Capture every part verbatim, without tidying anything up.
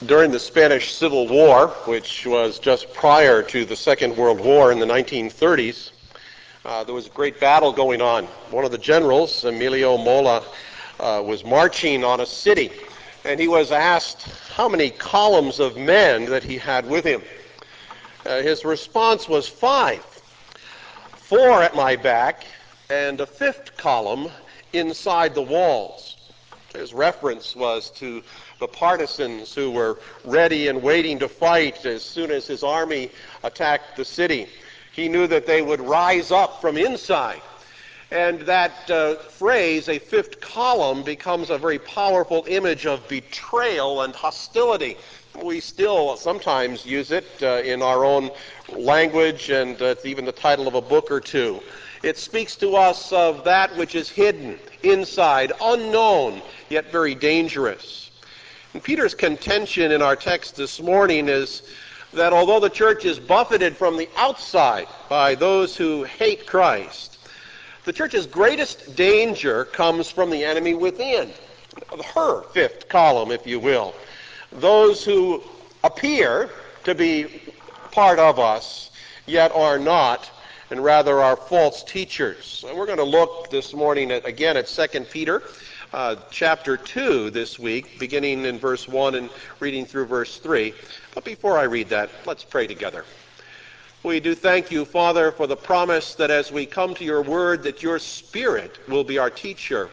During the Spanish Civil War, which was just prior to the Second World War in the nineteen thirties, uh, there was a great battle going on. One of the generals, Emilio Mola, uh, was marching on a city, and he was asked how many columns of men that he had with him. Uh, his response was five. Four at my back, and a fifth column inside the walls. His reference was to the partisans who were ready and waiting to fight as soon as his army attacked the city. He knew that they would rise up from inside. And that uh, phrase, a fifth column, becomes a very powerful image of betrayal and hostility. We still sometimes use it uh, in our own language, and uh, it's even the title of a book or two. It speaks to us of that which is hidden, inside, unknown, yet very dangerous. And Peter's contention in our text this morning is that although the church is buffeted from the outside by those who hate Christ, the church's greatest danger comes from the enemy within, her fifth column, if you will. Those who appear to be part of us, yet are not, and rather are false teachers. And we're going to look this morning at, again at Second Peter uh, chapter two this week, beginning in verse one and reading through verse three. But before I read that, let's pray together. We do thank you, Father, for the promise that as we come to your word, that your Spirit will be our teacher.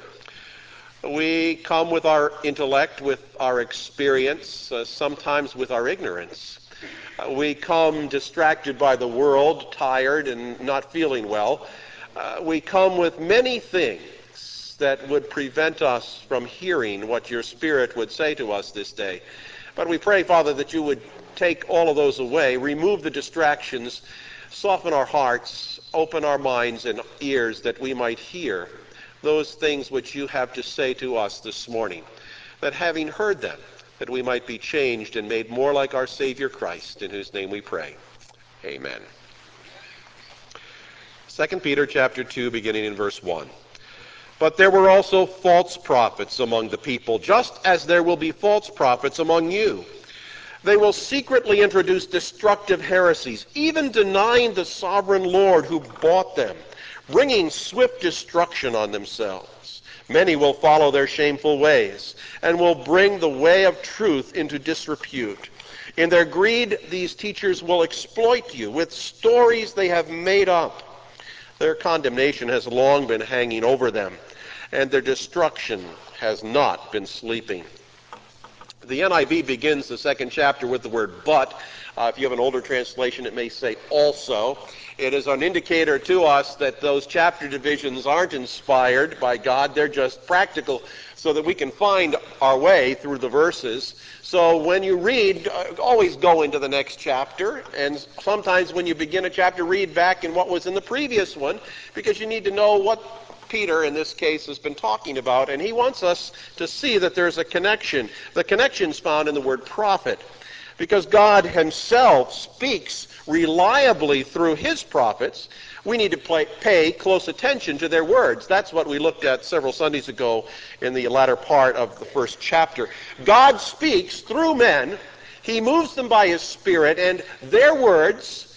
We come with our intellect, with our experience, uh, sometimes with our ignorance. Uh, we come distracted by the world, tired and not feeling well. Uh, we come with many things that would prevent us from hearing what your Spirit would say to us this day. But we pray, Father, that you would take all of those away, remove the distractions, soften our hearts, open our minds and ears that we might hear those things which you have to say to us this morning, that having heard them, that we might be changed and made more like our Savior Christ, in whose name we pray. Amen. Second Peter chapter two, beginning in verse one. But there were also false prophets among the people, just as there will be false prophets among you. They will secretly introduce destructive heresies, even denying the sovereign Lord who bought them, bringing swift destruction on themselves. Many will follow their shameful ways, and will bring the way of truth into disrepute. In their greed, these teachers will exploit you with stories they have made up. Their condemnation has long been hanging over them, and their destruction has not been sleeping. The N I V begins the second chapter with the word but. Uh, if you have an older translation, it may say also. It is an indicator to us that those chapter divisions aren't inspired by God. They're just practical so that we can find our way through the verses. So when you read, uh, always go into the next chapter. And sometimes when you begin a chapter, read back in what was in the previous one, because you need to know what Peter, in this case, has been talking about, and he wants us to see that there's a connection. The connection's found in the word prophet, because God himself speaks reliably through his prophets. We need to play, pay close attention to their words. That's what we looked at several Sundays ago in the latter part of the first chapter. God speaks through men. He moves them by his Spirit, and their words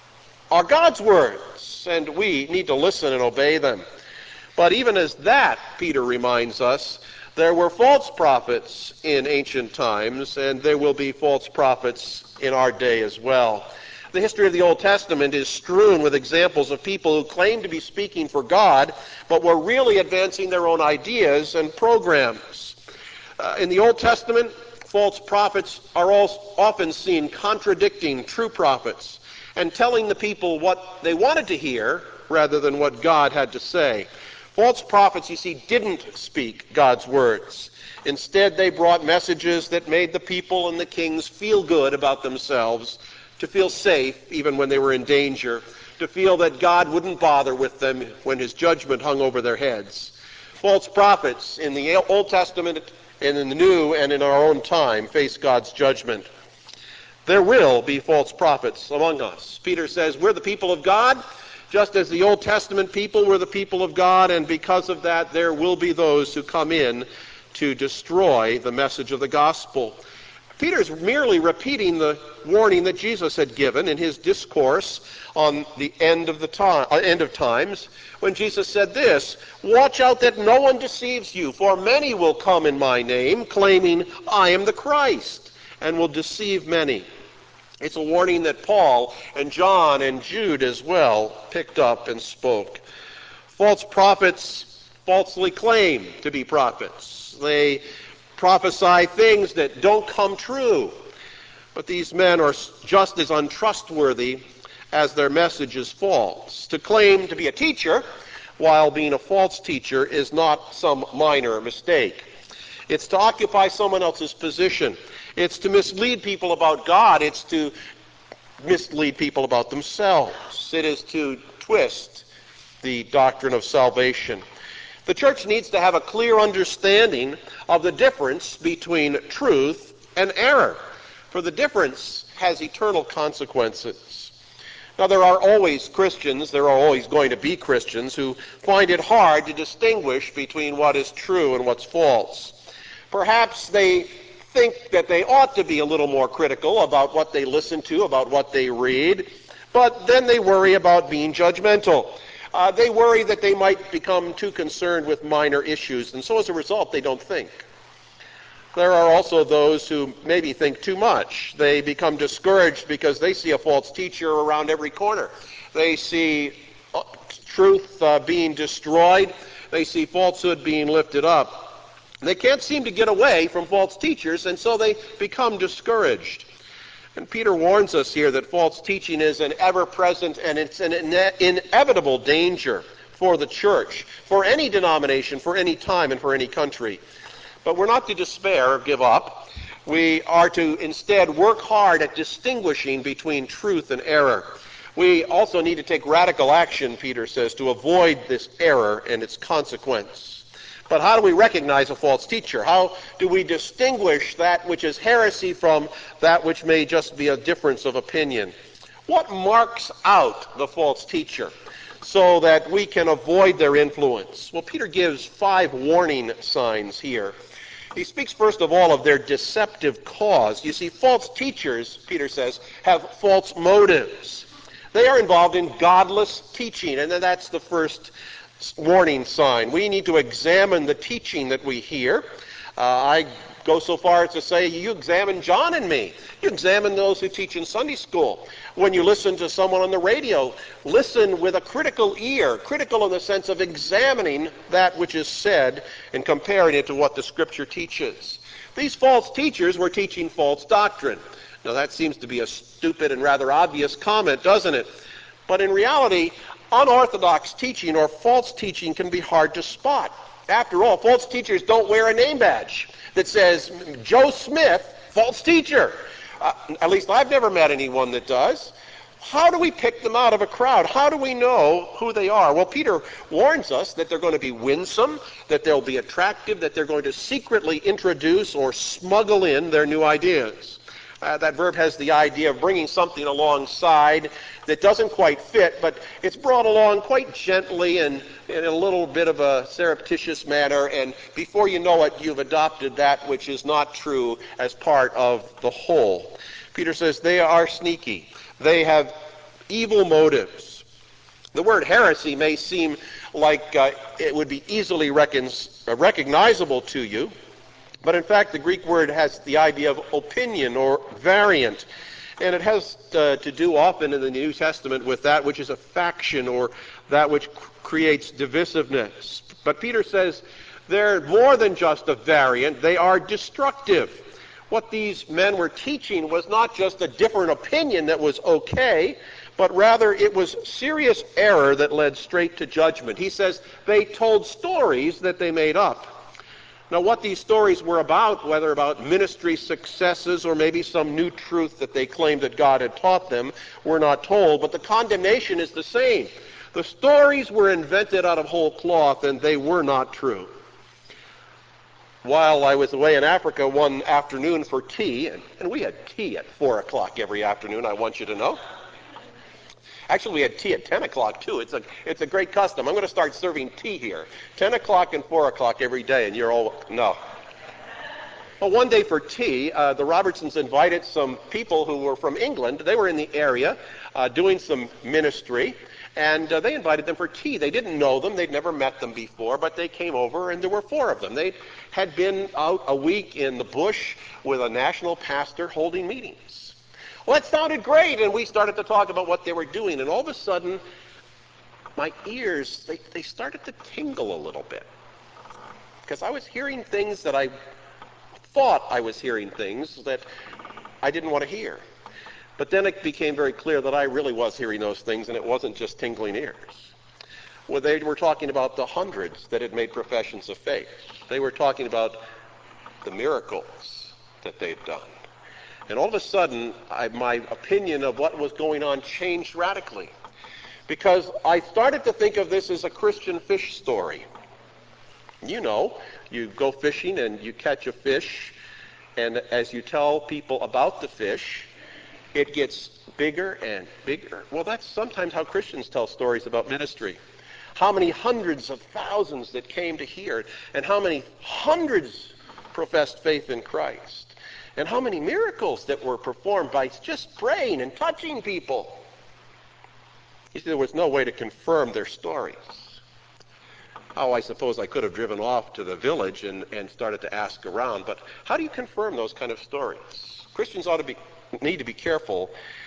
are God's words, and we need to listen and obey them. But even as that, Peter reminds us, there were false prophets in ancient times, and there will be false prophets in our day as well. The history of the Old Testament is strewn with examples of people who claimed to be speaking for God, but were really advancing their own ideas and programs. Uh, in the Old Testament, false prophets are all often seen contradicting true prophets and telling the people what they wanted to hear rather than what God had to say. False prophets, you see, didn't speak God's words. Instead, they brought messages that made the people and the kings feel good about themselves, to feel safe even when they were in danger, to feel that God wouldn't bother with them when his judgment hung over their heads. False prophets in the Old Testament and in the New and in our own time face God's judgment. There will be false prophets among us. Peter says we're the people of God, just as the Old Testament people were the people of God, and because of that, there will be those who come in to destroy the message of the gospel. Peter's merely repeating the warning that Jesus had given in his discourse on the end of the time, uh, end of times, when Jesus said this, "Watch out that no one deceives you, for many will come in my name, claiming I am the Christ, and will deceive many." It's a warning that Paul and John and Jude as well picked up and spoke. False prophets falsely claim to be prophets. They prophesy things that don't come true. But these men are just as untrustworthy as their message is false. To claim to be a teacher while being a false teacher is not some minor mistake. It's to occupy someone else's position. It's to mislead people about God. It's to mislead people about themselves. It is to twist the doctrine of salvation. The church needs to have a clear understanding of the difference between truth and error, for the difference has eternal consequences. Now, there are always Christians, there are always going to be Christians who find it hard to distinguish between what is true and what's false. Perhaps they think that they ought to be a little more critical about what they listen to, about what they read, but then they worry about being judgmental. Uh, they worry that they might become too concerned with minor issues, and so as a result, they don't think. There are also those who maybe think too much. They become discouraged because they see a false teacher around every corner. They see uh, truth uh, being destroyed. They see falsehood being lifted up. They can't seem to get away from false teachers, and so they become discouraged. And Peter warns us here that false teaching is an ever-present and it's an ine- inevitable danger for the church, for any denomination, for any time, and for any country. But we're not to despair or give up. We are to instead work hard at distinguishing between truth and error. We also need to take radical action, Peter says, to avoid this error and its consequence. But how do we recognize a false teacher? How do we distinguish that which is heresy from that which may just be a difference of opinion? What marks out the false teacher so that we can avoid their influence? Well, Peter gives five warning signs here. He speaks first of all of their deceptive cause. You see, false teachers, Peter says, have false motives. They are involved in godless teaching, and that's the first warning sign. We need to examine the teaching that we hear. Uh, I go so far as to say you examine John and me. You examine those who teach in Sunday school. When you listen to someone on the radio, listen with a critical ear, critical in the sense of examining that which is said and comparing it to what the Scripture teaches. These false teachers were teaching false doctrine. Now that seems to be a stupid and rather obvious comment, doesn't it? But in reality, unorthodox teaching or false teaching can be hard to spot. After all, false teachers don't wear a name badge that says, Joe Smith, false teacher. Uh, at least I've never met anyone that does. How do we pick them out of a crowd? How do we know who they are? Well, Peter warns us that they're going to be winsome, that they'll be attractive, that they're going to secretly introduce or smuggle in their new ideas. Uh, that verb has the idea of bringing something alongside that doesn't quite fit, but it's brought along quite gently and in a little bit of a surreptitious manner, and before you know it, you've adopted that which is not true as part of the whole. Peter says they are sneaky. They have evil motives. The word heresy may seem like uh, it would be easily recon- recognizable to you, but in fact, the Greek word has the idea of opinion or variant, and it has uh, to do often in the New Testament with that which is a faction or that which c- creates divisiveness. But Peter says they're more than just a variant, they are destructive. What these men were teaching was not just a different opinion that was okay, but rather it was serious error that led straight to judgment. He says they told stories that they made up. Now, what these stories were about, whether about ministry successes or maybe some new truth that they claimed that God had taught them, we're not told, but the condemnation is the same. The stories were invented out of whole cloth, and they were not true. While I was away in Africa one afternoon for tea, and, and we had tea at four o'clock every afternoon, I want you to know. Actually, we had tea at ten o'clock, too. It's a, it's a great custom. I'm going to start serving tea here. ten o'clock and four o'clock every day, and you're all, no. Well, one day for tea, uh, the Robertsons invited some people who were from England. They were in the area uh, doing some ministry, and uh, they invited them for tea. They didn't know them. They'd never met them before, but they came over, and there were four of them. They had been out a week in the bush with a national pastor holding meetings. Well, that sounded great, and we started to talk about what they were doing, and all of a sudden, my ears, they, they started to tingle a little bit, because I was hearing things that I thought I was hearing things that I didn't want to hear. But then it became very clear that I really was hearing those things, and it wasn't just tingling ears. Well, they were talking about the hundreds that had made professions of faith. They were talking about the miracles that they'd done. And all of a sudden, I, my opinion of what was going on changed radically, because I started to think of this as a Christian fish story. You know, you go fishing and you catch a fish, and as you tell people about the fish, it gets bigger and bigger. Well, that's sometimes how Christians tell stories about ministry. How many hundreds of thousands that came to hear, and how many hundreds professed faith in Christ. And how many miracles that were performed by just praying and touching people. You see, there was no way to confirm their stories. Oh, I suppose I could have driven off to the village and, and started to ask around, but how do you confirm those kind of stories? Christians ought to be need to be careful,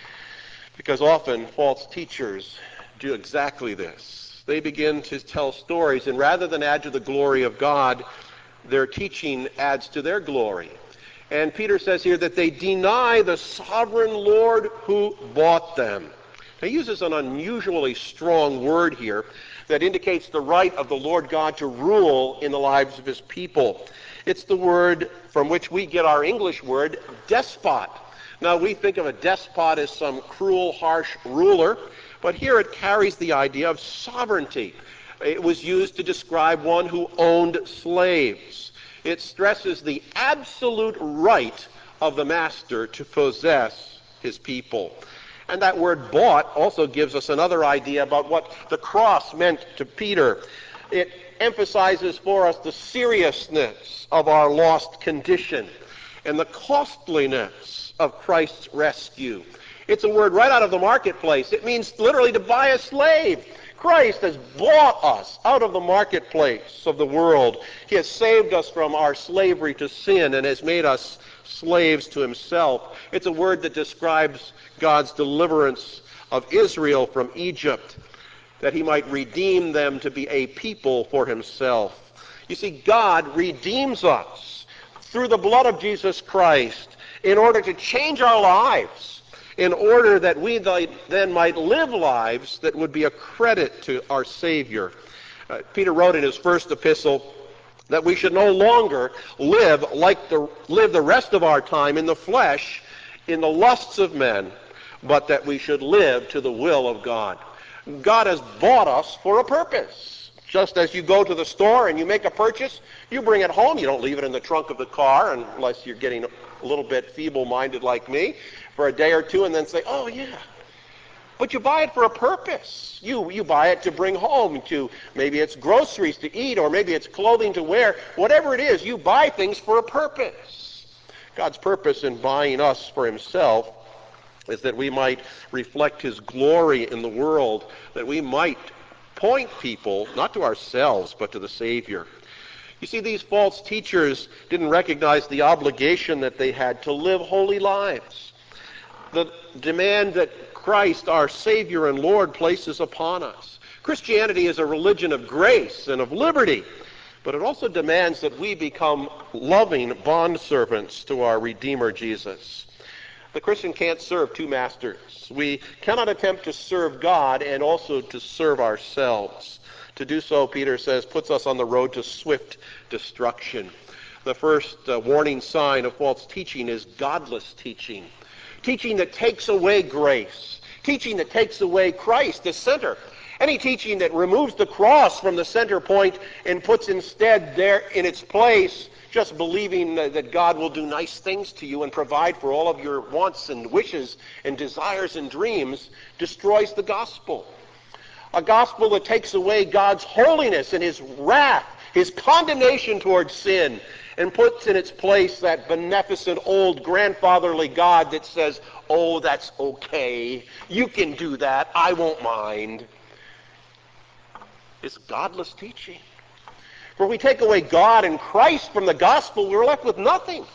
because often false teachers do exactly this. They begin to tell stories, and rather than add to the glory of God, their teaching adds to their glory. And Peter says here that they deny the sovereign Lord who bought them. He uses an unusually strong word here that indicates the right of the Lord God to rule in the lives of his people. It's the word from which we get our English word, despot. Now, we think of a despot as some cruel, harsh ruler, but here it carries the idea of sovereignty. It was used to describe one who owned slaves. It stresses the absolute right of the master to possess his people. And that word bought also gives us another idea about what the cross meant to Peter. It emphasizes for us the seriousness of our lost condition and the costliness of Christ's rescue. It's a word right out of the marketplace. It means literally to buy a slave. Christ has bought us out of the marketplace of the world. He has saved us from our slavery to sin and has made us slaves to himself. It's a word that describes God's deliverance of Israel from Egypt, that he might redeem them to be a people for himself. You see, God redeems us through the blood of Jesus Christ in order to change our lives, in order that we then might live lives that would be a credit to our Savior. Uh, Peter wrote in his first epistle that we should no longer live like the live the rest of our time in the flesh, in the lusts of men, but that we should live to the will of God. God has bought us for a purpose. Just as you go to the store and you make a purchase, you bring it home. You don't leave it in the trunk of the car unless you're getting a little bit feeble-minded like me for a day or two and then say, oh, yeah. But you buy it for a purpose. You you buy it to bring home, to maybe it's groceries to eat, or maybe it's clothing to wear. Whatever it is, you buy things for a purpose. God's purpose in buying us for himself is that we might reflect his glory in the world, that we might point people, not to ourselves, but to the Savior. You see, these false teachers didn't recognize the obligation that they had to live holy lives. The demand that Christ, our Savior and Lord, places upon us. Christianity is a religion of grace and of liberty, but it also demands that we become loving bondservants to our Redeemer Jesus. The Christian can't serve two masters. We cannot attempt to serve God and also to serve ourselves. To do so, Peter says, puts us on the road to swift destruction. The first uh, warning sign of false teaching is godless teaching. Teaching that takes away grace. Teaching that takes away Christ, the center. Any teaching that removes the cross from the center point and puts instead there in its place just believing that God will do nice things to you and provide for all of your wants and wishes and desires and dreams destroys the gospel. A gospel that takes away God's holiness and his wrath, his condemnation towards sin, and puts in its place that beneficent old grandfatherly God that says, oh, that's okay, you can do that, I won't mind, is godless teaching. For if we take away God and Christ from the gospel, we're left with nothing.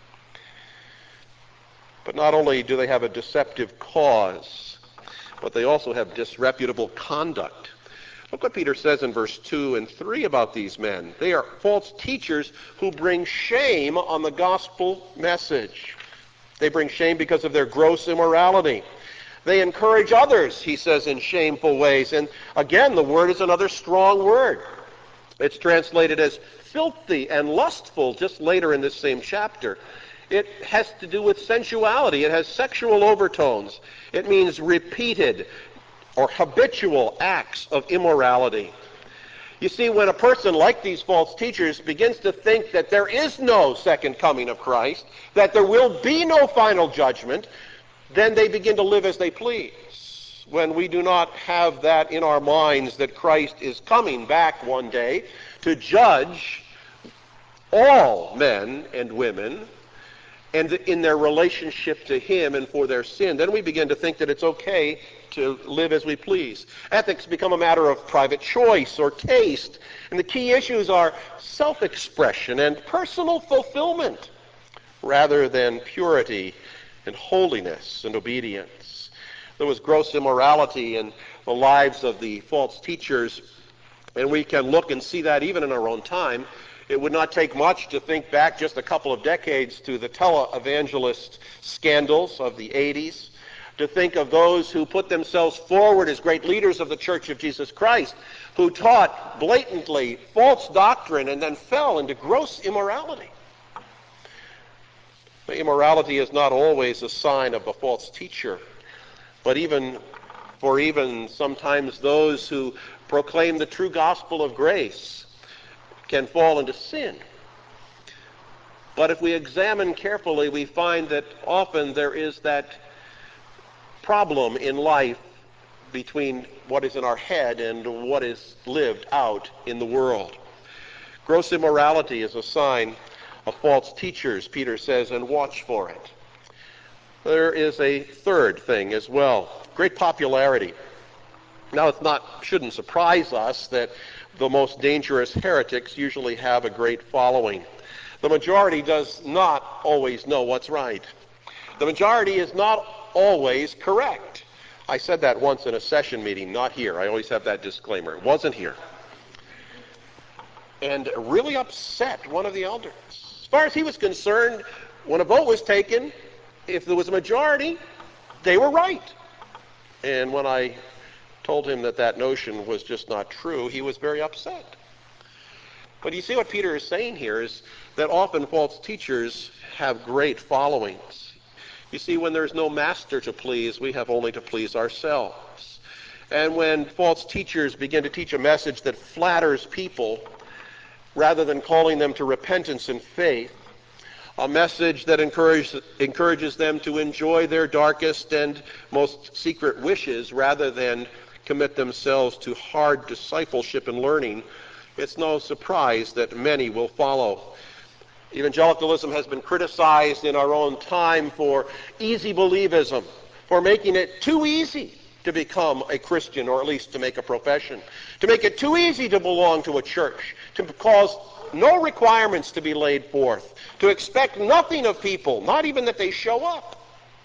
But not only do they have a deceptive cause, but they also have disreputable conduct. Look what Peter says in verse two and three about these men. They are false teachers who bring shame on the gospel message. They bring shame because of their gross immorality. They encourage others, he says, in shameful ways. And again, the word is another strong word. It's translated as filthy and lustful just later in this same chapter. It has to do with sensuality. It has sexual overtones. It means repeated or habitual acts of immorality. You see, when a person like these false teachers begins to think that there is no second coming of Christ, that there will be no final judgment, then they begin to live as they please. When we do not have that in our minds, that Christ is coming back one day to judge all men and women, and in their relationship to him and for their sin, then we begin to think that it's okay to live as we please. Ethics become a matter of private choice or taste, and the key issues are self-expression and personal fulfillment rather than purity and holiness and obedience. There was gross immorality in the lives of the false teachers, and we can look and see that even in our own time. It would not take much to think back just a couple of decades to the televangelist scandals of the eighties, to think of those who put themselves forward as great leaders of the Church of Jesus Christ, who taught blatantly false doctrine and then fell into gross immorality. Immorality is not always a sign of a false teacher, but even for even sometimes those who proclaim the true gospel of grace can fall into sin. But if we examine carefully, we find that often there is that problem in life between what is in our head and what is lived out in the world. Gross immorality is a sign of false teachers, Peter says, and watch for it. There is a third thing as well, great popularity. Now, it's not shouldn't surprise us that the most dangerous heretics usually have a great following. The majority does not always know what's right. The majority is not always correct. I said that once in a session meeting, not here. I always have that disclaimer. It wasn't here. And really upset one of the elders. As far as he was concerned, when a vote was taken, if there was a majority, they were right. And when I told him that that notion was just not true, he was very upset. But you see what Peter is saying here is that often false teachers have great followings. You see, when there's no master to please, we have only to please ourselves. And when false teachers begin to teach a message that flatters people rather than calling them to repentance and faith, a message that encourages, encourages them to enjoy their darkest and most secret wishes rather than commit themselves to hard discipleship and learning, it's no surprise that many will follow. Evangelicalism has been criticized in our own time for easy believism, for making it too easy to become a Christian, or at least to make a profession, to make it too easy to belong to a church, to cause no requirements to be laid forth, to expect nothing of people, not even that they show up.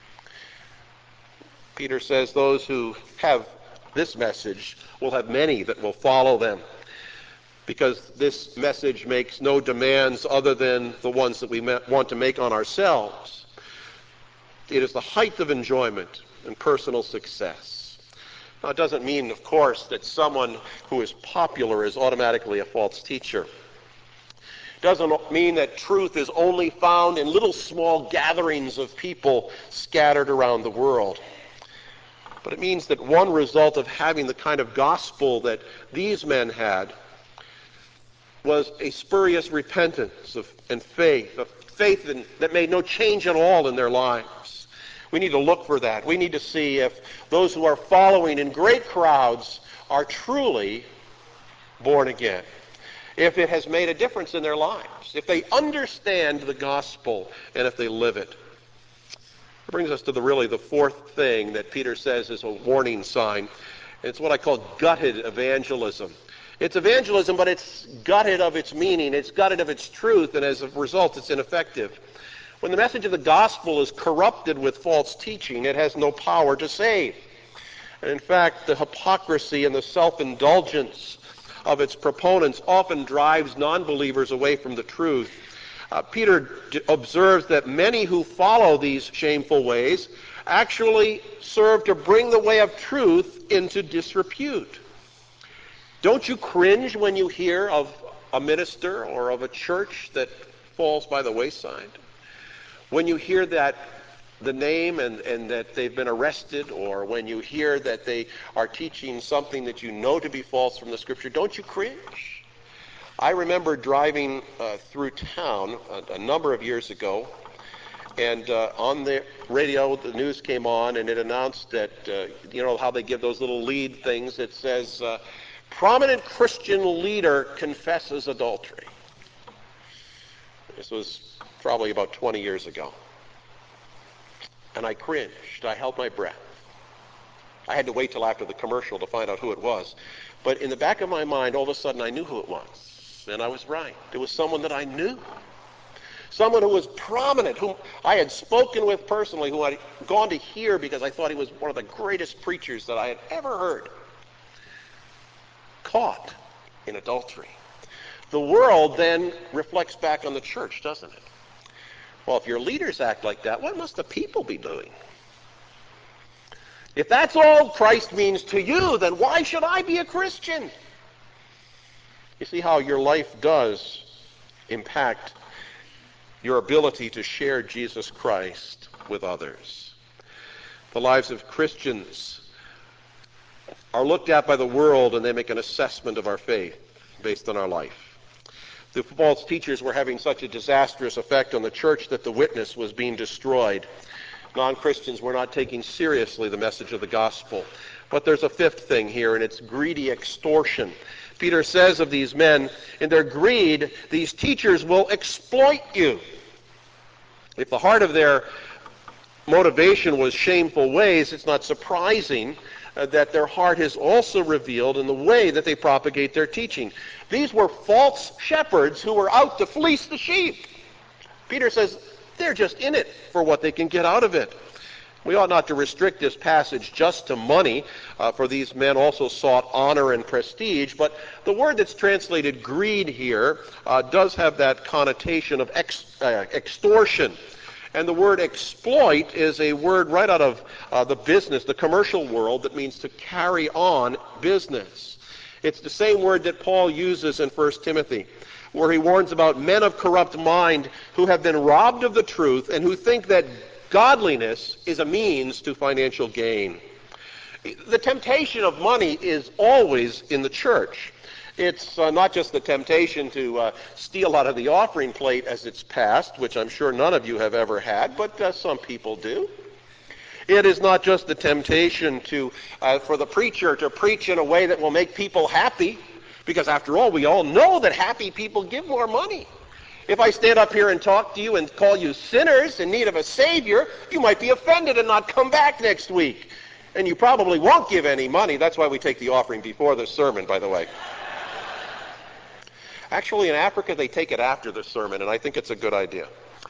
Peter says those who have this message will have many that will follow them, because this message makes no demands other than the ones that we want to make on ourselves. It is the height of enjoyment and personal success. Now, it doesn't mean, of course, that someone who is popular is automatically a false teacher. It doesn't mean that truth is only found in little small gatherings of people scattered around the world. But it means that one result of having the kind of gospel that these men had was a spurious repentance of, and faith, a faith in, that made no change at all in their lives. We need to look for that. We need to see if those who are following in great crowds are truly born again. if it has made a difference in their lives, if they understand the gospel and if they live it. It brings us to the really the fourth thing that Peter says is a warning sign. It's what I call gutted evangelism. It's evangelism, but it's gutted of its meaning. It's gutted of its truth, and as a result, it's ineffective. When the message of the gospel is corrupted with false teaching, it has no power to save. And in fact, the hypocrisy and the self-indulgence of its proponents often drives non-believers away from the truth. Uh, Peter d- observes that many who follow these shameful ways actually serve to bring the way of truth into disrepute. Don't you cringe when you hear of a minister or of a church that falls by the wayside? When you hear that the name and, and that they've been arrested, or when you hear that they are teaching something that you know to be false from the Scripture, don't you cringe? I remember driving uh, through town a, a number of years ago, and uh, on the radio the news came on, and it announced that, uh, you know how they give those little lead things, it says, uh, prominent Christian leader confesses adultery. This was probably about twenty years ago. And I cringed. I held my breath. I had to wait till after the commercial to find out who it was. But in the back of my mind, all of a sudden, I knew who it was. And I was right. It was someone that I knew. Someone who was prominent, whom I had spoken with personally, who I had gone to hear because I thought he was one of the greatest preachers that I had ever heard. Caught in adultery. The world then reflects back on the church, doesn't it? Well, if your leaders act like that, what must the people be doing? If that's all Christ means to you, then why should I be a Christian? You see how your life does impact your ability to share Jesus Christ with others. The lives of Christians are looked at by the world, and they make an assessment of our faith based on our life. The false teachers were having such a disastrous effect on the church that the witness was being destroyed. Non-Christians were not taking seriously the message of the gospel. But there's a fifth thing here, and it's greedy extortion. Peter says of these men, in their greed, these teachers will exploit you. If the heart of their motivation was shameful ways, it's not surprising uh, that their heart is also revealed in the way that they propagate their teaching. These were false shepherds who were out to fleece the sheep. Peter says they're just in it for what they can get out of it. We ought not to restrict this passage just to money, uh, for these men also sought honor and prestige, but the word that's translated greed here uh, does have that connotation of ex, uh, extortion. And the word exploit is a word right out of uh, the business, the commercial world, that means to carry on business. It's the same word that Paul uses in First Timothy, where he warns about men of corrupt mind who have been robbed of the truth and who think that godliness is a means to financial gain. The temptation of money is always in the church. It's uh, not just the temptation to uh, steal out of the offering plate as it's passed, which I'm sure none of you have ever had, but uh, some people do. It is not just the temptation to uh, for the preacher to preach in a way that will make people happy, because after all, we all know that happy people give more money. If I stand up here and talk to you and call you sinners in need of a Savior, you might be offended and not come back next week. And you probably won't give any money. That's why we take the offering before the sermon, by the way. Actually, in Africa, they take it after the sermon, and I think it's a good idea.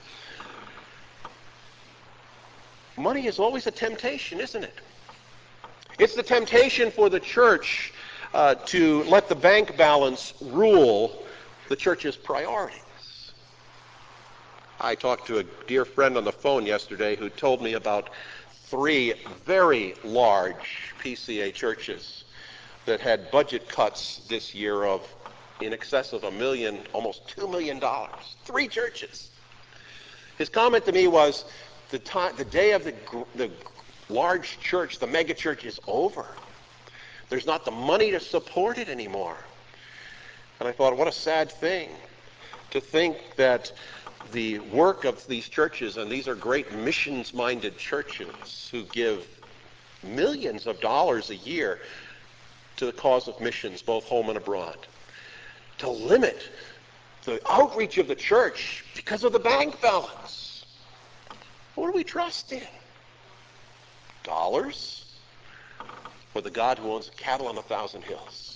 Money is always a temptation, isn't it? It's the temptation for the church uh, to let the bank balance rule the church's priorities. I talked to a dear friend on the phone yesterday who told me about three very large P C A churches that had budget cuts this year of in excess of a million, almost two million dollars. Three churches. His comment to me was, the time, the day of the, the large church, the mega church, is over. There's not the money to support it anymore. And I thought, what a sad thing to think that the work of these churches, and these are great missions-minded churches who give millions of dollars a year to the cause of missions, both home and abroad, to limit the outreach of the church because of the bank balance. What do we trust in? Dollars? Or the God who owns cattle on a thousand hills?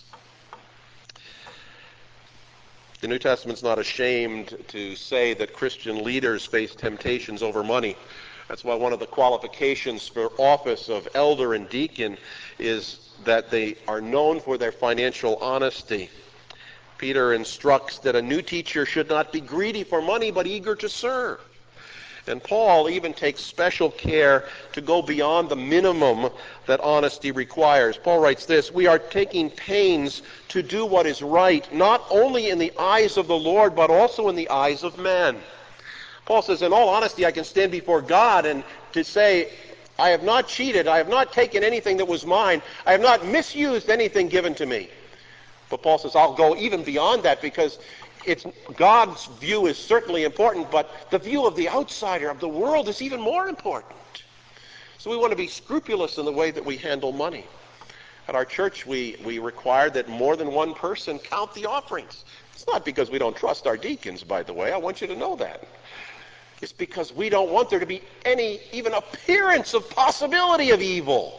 The New Testament's not ashamed to say that Christian leaders face temptations over money. That's why one of the qualifications for office of elder and deacon is that they are known for their financial honesty. Peter instructs that a new teacher should not be greedy for money, but eager to serve. And Paul even takes special care to go beyond the minimum that honesty requires. Paul writes this, "We are taking pains to do what is right, not only in the eyes of the Lord, but also in the eyes of men." Paul says, in all honesty, I can stand before God and to say, I have not cheated, I have not taken anything that was mine, I have not misused anything given to me. But Paul says, I'll go even beyond that because it's God's view is certainly important, but the view of the outsider, of the world, is even more important. So we want to be scrupulous in the way that we handle money. At our church, we, we require that more than one person count the offerings. It's not because we don't trust our deacons, by the way. I want you to know that. It's because we don't want there to be any even appearance of possibility of evil.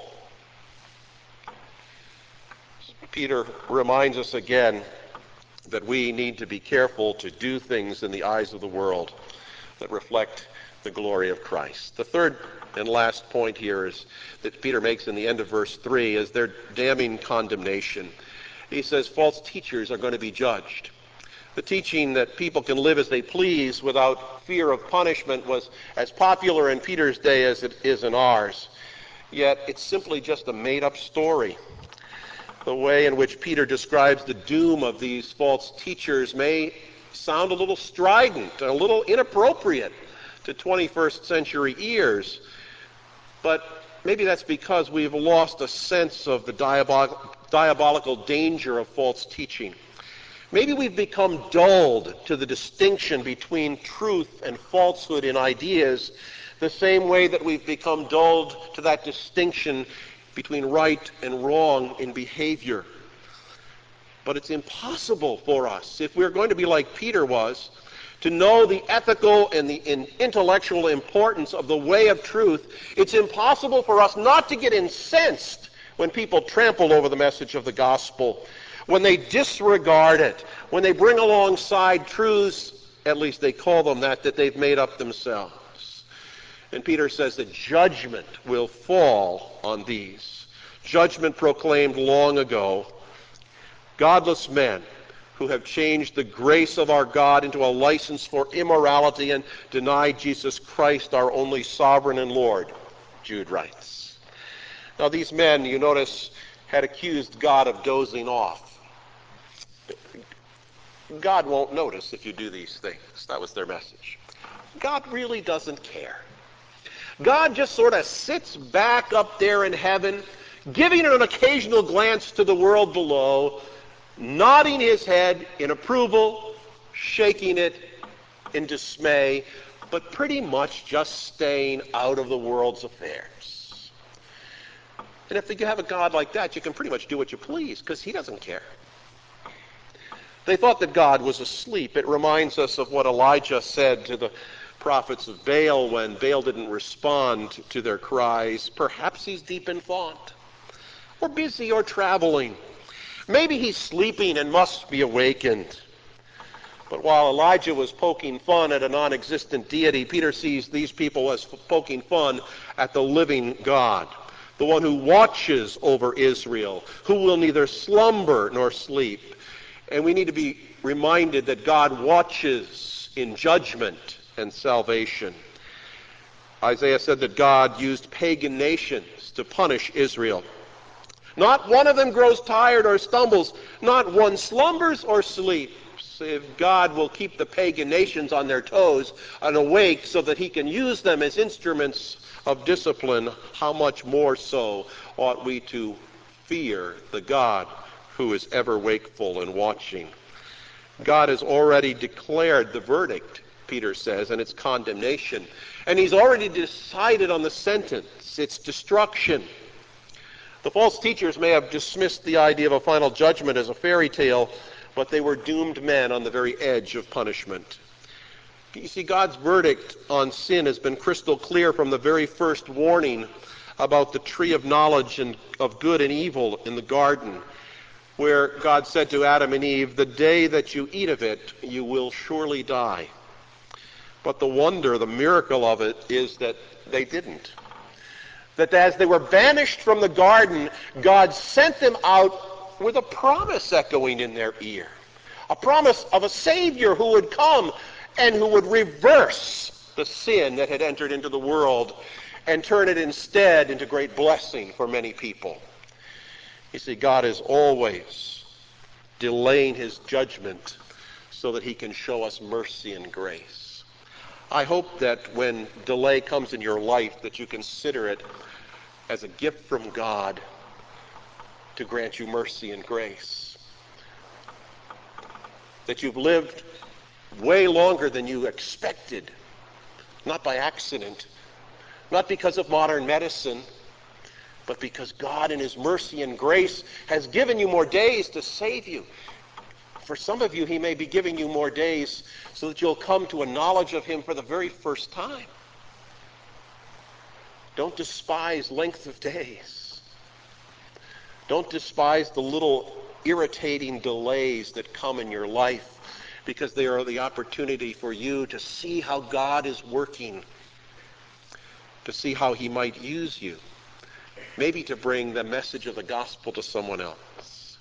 Peter reminds us again that we need to be careful to do things in the eyes of the world that reflect the glory of Christ. The third and last point here is that Peter makes in the end of verse three is their damning condemnation. He says false teachers are going to be judged. The teaching that people can live as they please without fear of punishment was as popular in Peter's day as it is in ours. Yet it's simply just a made-up story. The way in which Peter describes the doom of these false teachers may sound a little strident, a little inappropriate to twenty-first century ears. But maybe that's because we've lost a sense of the diabol- diabolical danger of false teaching. Maybe we've become dulled to the distinction between truth and falsehood in ideas, the same way that we've become dulled to that distinction between right and wrong in behavior. But it's impossible for us, if we're going to be like Peter was, to know the ethical and the intellectual importance of the way of truth. It's impossible for us not to get incensed when people trample over the message of the gospel, when they disregard it, when they bring alongside truths, at least they call them that, that they've made up themselves. And Peter says that judgment will fall on these. Judgment proclaimed long ago. Godless men who have changed the grace of our God into a license for immorality and denied Jesus Christ, our only sovereign and Lord, Jude writes. Now these men, you notice, had accused God of dozing off. God won't notice if you do these things. That was their message. God really doesn't care. God just sort of sits back up there in heaven, giving an occasional glance to the world below, nodding his head in approval, shaking it in dismay, but pretty much just staying out of the world's affairs. And if you have a God like that, you can pretty much do what you please, because he doesn't care. They thought that God was asleep. It reminds us of what Elijah said to the prophets of Baal when Baal didn't respond to their cries. Perhaps he's deep in thought, or busy, or traveling. Maybe he's sleeping and must be awakened. But while Elijah was poking fun at a non-existent deity, Peter sees these people as poking fun at the living God, the one who watches over Israel, who will neither slumber nor sleep. And we need to be reminded that God watches in judgment and salvation. Isaiah said that God used pagan nations to punish Israel. Not one of them grows tired or stumbles. Not one slumbers or sleeps. If God will keep the pagan nations on their toes and awake so that he can use them as instruments of discipline, how much more so ought we to fear the God who is ever wakeful and watching. God has already declared the verdict, Peter says, and its condemnation. And he's already decided on the sentence, its destruction. The false teachers may have dismissed the idea of a final judgment as a fairy tale, but they were doomed men on the very edge of punishment. You see, God's verdict on sin has been crystal clear from the very first warning about the tree of knowledge and of good and evil in the garden, where God said to Adam and Eve, "The day that you eat of it, you will surely die." But the wonder, the miracle of it is that they didn't. That as they were banished from the garden, God sent them out with a promise echoing in their ear. A promise of a Savior who would come and who would reverse the sin that had entered into the world and turn it instead into great blessing for many people. You see, God is always delaying his judgment so that he can show us mercy and grace. I hope that when delay comes in your life that you consider it as a gift from God to grant you mercy and grace. That you've lived way longer than you expected, not by accident, not because of modern medicine, but because God in his mercy and grace has given you more days to save you. For some of you, he may be giving you more days so that you'll come to a knowledge of him for the very first time. Don't despise length of days. Don't despise the little irritating delays that come in your life, because they are the opportunity for you to see how God is working, to see how he might use you, maybe to bring the message of the gospel to someone else.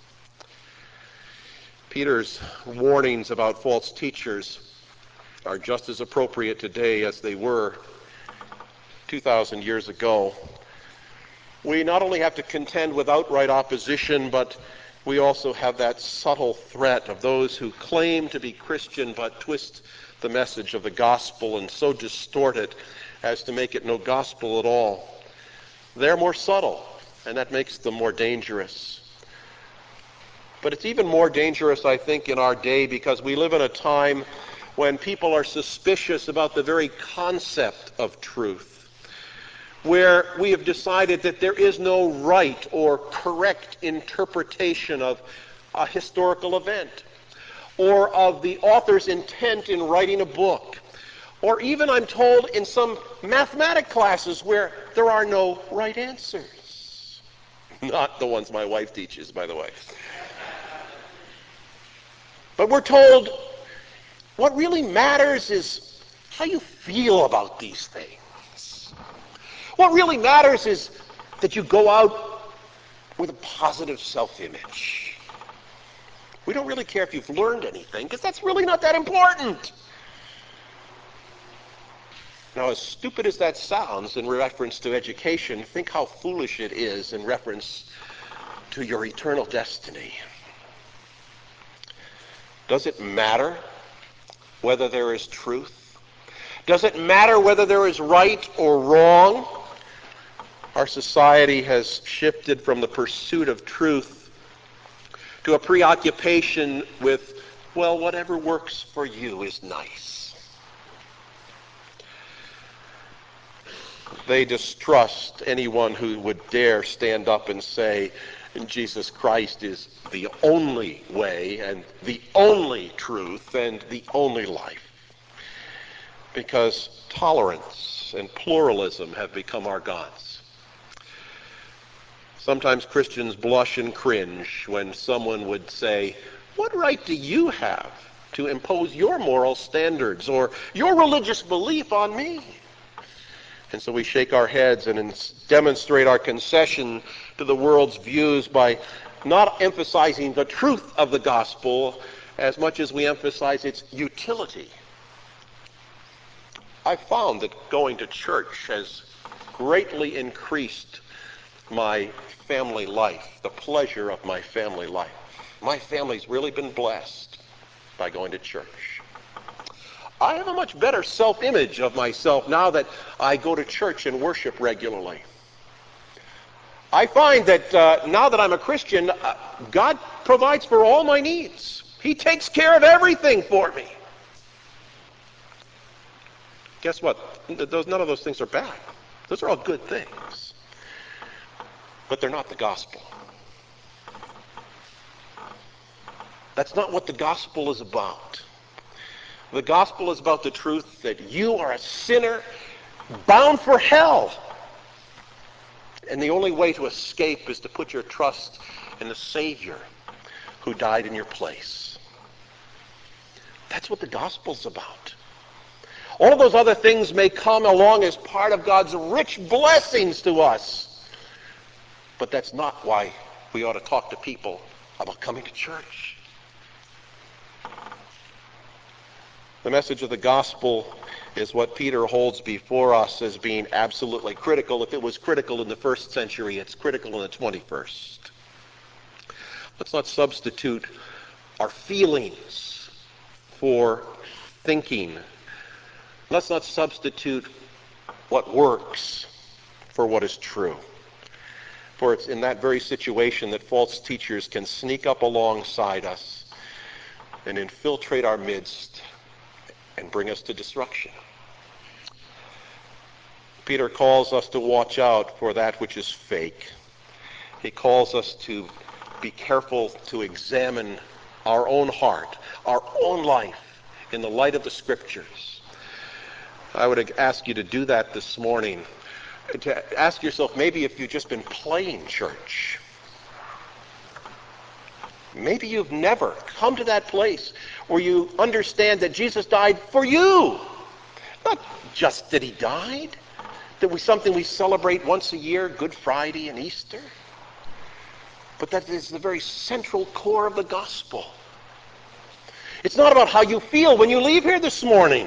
Peter's warnings about false teachers are just as appropriate today as they were two thousand years ago. We not only have to contend with outright opposition, but we also have that subtle threat of those who claim to be Christian but twist the message of the gospel and so distort it as to make it no gospel at all. They're more subtle, and that makes them more dangerous. But it's even more dangerous, I think, in our day because we live in a time when people are suspicious about the very concept of truth, where we have decided that there is no right or correct interpretation of a historical event, or of the author's intent in writing a book, or even, I'm told, in some mathematic classes where there are no right answers. Not the ones my wife teaches, by the way. But we're told what really matters is how you feel about these things. What really matters is that you go out with a positive self-image. We don't really care if you've learned anything, because that's really not that important. Now, as stupid as that sounds in reference to education, think how foolish it is in reference to your eternal destiny. Does it matter whether there is truth? Does it matter whether there is right or wrong? Our society has shifted from the pursuit of truth to a preoccupation with, well, whatever works for you is nice. They distrust anyone who would dare stand up and say, Jesus Christ is the only way and the only truth and the only life. Because tolerance and pluralism have become our gods. Sometimes Christians blush and cringe when someone would say, what right do you have to impose your moral standards or your religious belief on me? And so we shake our heads and demonstrate our concession to the world's views by not emphasizing the truth of the gospel as much as we emphasize its utility. I've found that going to church has greatly increased my family life, the pleasure of my family life. My family's really been blessed by going to church. I have a much better self-image of myself now that I go to church and worship regularly. I find that uh, now that I'm a Christian, uh, God provides for all my needs. He takes care of everything for me. Guess what? Those, none of those things are bad. Those are all good things. But they're not the gospel. That's not what the gospel is about. The gospel is about the truth that you are a sinner bound for hell. And the only way to escape is to put your trust in the Savior who died in your place. That's what the gospel's about. All of those other things may come along as part of God's rich blessings to us. But that's not why we ought to talk to people about coming to church. The message of the gospel is what Peter holds before us as being absolutely critical. If it was critical in the first century, it's critical in the twenty-first. Let's not substitute our feelings for thinking. Let's not substitute what works for what is true. For it's in that very situation that false teachers can sneak up alongside us and infiltrate our midst and bring us to destruction. Peter calls us to watch out for that which is fake. He calls us to be careful to examine our own heart, our own life, in the light of the Scriptures. I would ask you to do that this morning. To ask yourself, maybe if you've just been playing church. Maybe you've never come to that place where you understand that Jesus died for you. Not just that he died, that we something we celebrate once a year, Good Friday and Easter. But that is the very central core of the gospel. It's not about how you feel when you leave here this morning.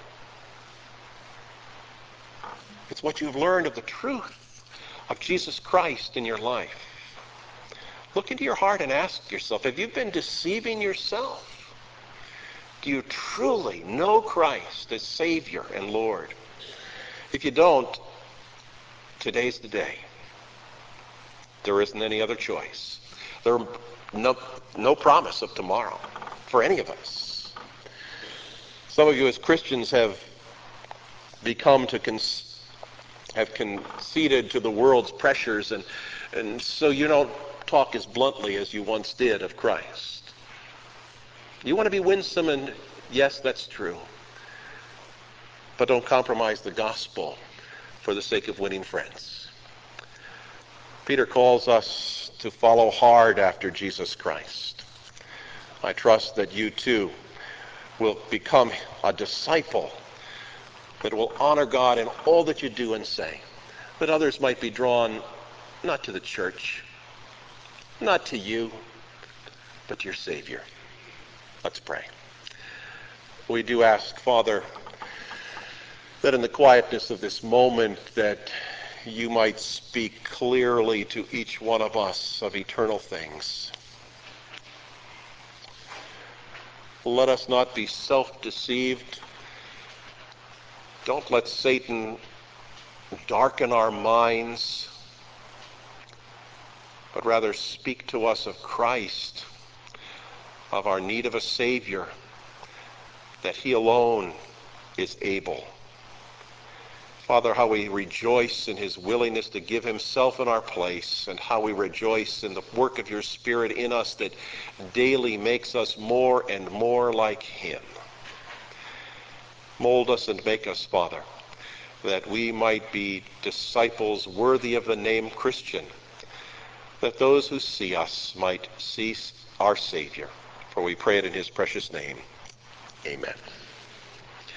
It's what you've learned of the truth of Jesus Christ in your life. Look into your heart and ask yourself, have you been deceiving yourself? Do you truly know Christ as Savior and Lord? If you don't, today's the day. There isn't any other choice. There are no, no promise of tomorrow for any of us. Some of you as Christians have become to cons- have conceded to the world's pressures, and, and so you don't talk as bluntly as you once did of Christ. You want to be winsome, and yes, that's true. But don't compromise the gospel for the sake of winning friends. Peter calls us to follow hard after Jesus Christ. I trust that you too will become a disciple that will honor God in all that you do and say, that others might be drawn not to the church, not to you, but to your Savior. Let's pray. We do ask, Father, that in the quietness of this moment that you might speak clearly to each one of us of eternal things. Let us not be self-deceived. Don't let Satan darken our minds, but rather speak to us of Christ, of our need of a Savior, that he alone is able. Father, how we rejoice in his willingness to give himself in our place, and how we rejoice in the work of your Spirit in us that daily makes us more and more like him. Mold us and make us, Father, that we might be disciples worthy of the name Christian, that those who see us might see our Savior. For we pray it in his precious name. Amen.